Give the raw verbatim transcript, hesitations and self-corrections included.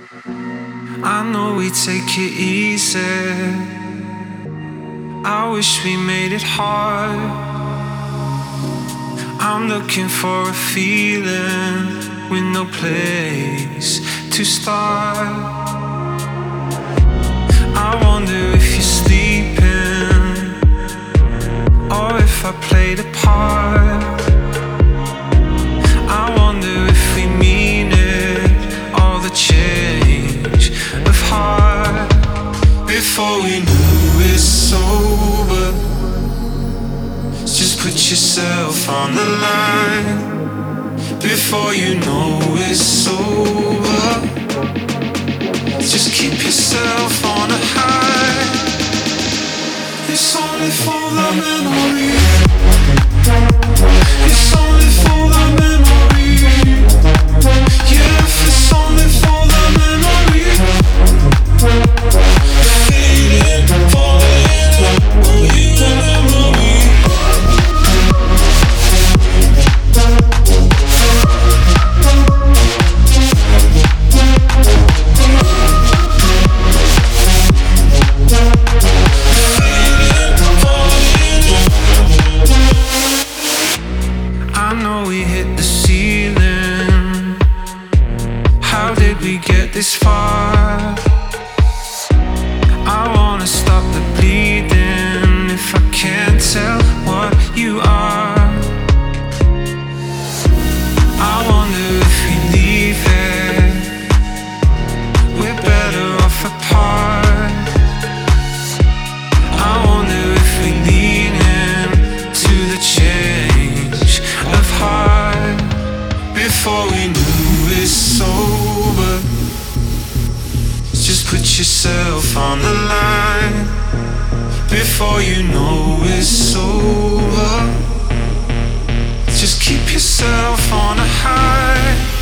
I know we take it easy. I wish we made it hard. I'm looking for a feeling with no place to start. I wonder if you're sleeping or if I played a part. I wonder if we mean it, all the change of heart. Before we knew it's over, just put yourself on the line. Before you know it's over, just keep yourself on a high. It's only for the memory. It's only for the memory. Yeah, if it's only for the memory. Fading, falling, oh, you remember me. I know we hit the ceiling. How did we get this far? I wanna stop the bleeding if I can't tell what you are. I wonder if we leave it, we're better off apart. I wonder if we lean into the change of heart. Before we knew it's over, just put yourself on the line. Before you know it's over, just keep yourself on a high.